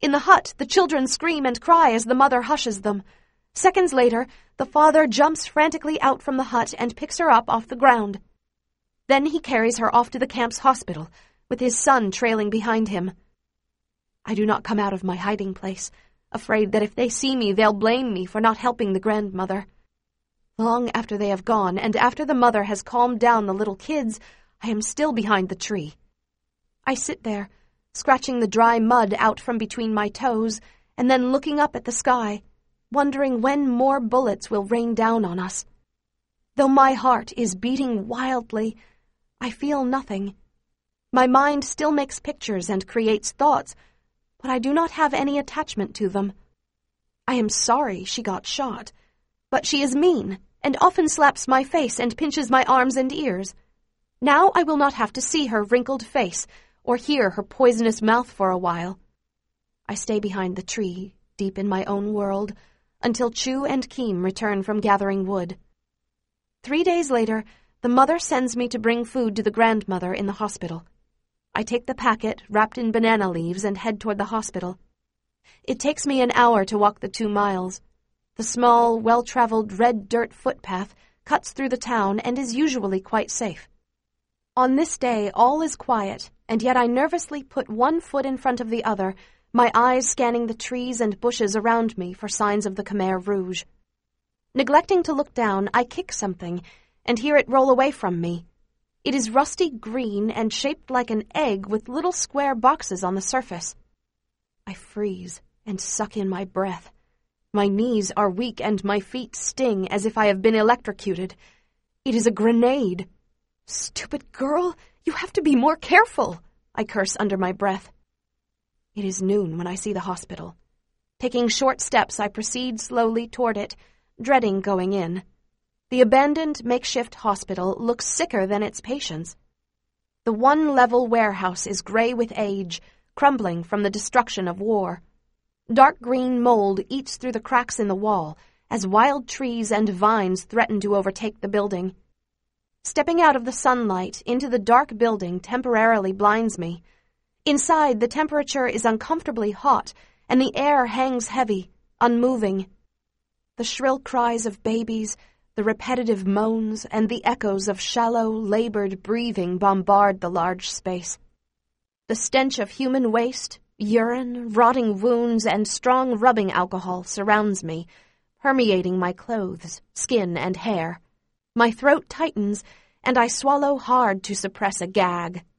In the hut, the children scream and cry as the mother hushes them. Seconds later, the father jumps frantically out from the hut and picks her up off the ground. Then he carries her off to the camp's hospital, with his son trailing behind him. I do not come out of my hiding place, afraid that if they see me, they'll blame me for not helping the grandmother. Long after they have gone, and after the mother has calmed down the little kids, I am still behind the tree. I sit there, scratching the dry mud out from between my toes, and then looking up at the sky, wondering when more bullets will rain down on us. Though my heart is beating wildly, I feel nothing. My mind still makes pictures and creates thoughts, but I do not have any attachment to them. I am sorry she got shot, but she is mean and often slaps my face and pinches my arms and ears. Now I will not have to see her wrinkled face or hear her poisonous mouth for a while. I stay behind the tree, deep in my own world, until Chu and Keem return from gathering wood. 3 days later, the mother sends me to bring food to the grandmother in the hospital. I take the packet, wrapped in banana leaves, and head toward the hospital. It takes me an hour to walk the 2 miles. The small, well-traveled red dirt footpath cuts through the town and is usually quite safe. On this day, all is quiet, and yet I nervously put one foot in front of the other, my eyes scanning the trees and bushes around me for signs of the Khmer Rouge. Neglecting to look down, I kick something and hear it roll away from me. It is rusty green and shaped like an egg with little square boxes on the surface. I freeze and suck in my breath. My knees are weak and my feet sting as if I have been electrocuted. It is a grenade. "Stupid girl, you have to be more careful," I curse under my breath. It is noon when I see the hospital. Taking short steps, I proceed slowly toward it, dreading going in. The abandoned makeshift hospital looks sicker than its patients. The one-level warehouse is gray with age, crumbling from the destruction of war. Dark green mold eats through the cracks in the wall as wild trees and vines threaten to overtake the building. Stepping out of the sunlight into the dark building temporarily blinds me. Inside, the temperature is uncomfortably hot, and the air hangs heavy, unmoving. The shrill cries of babies, the repetitive moans, and the echoes of shallow, labored breathing bombard the large space. The stench of human waste, urine, rotting wounds, and strong rubbing alcohol surrounds me, permeating my clothes, skin, and hair. My throat tightens, and I swallow hard to suppress a gag.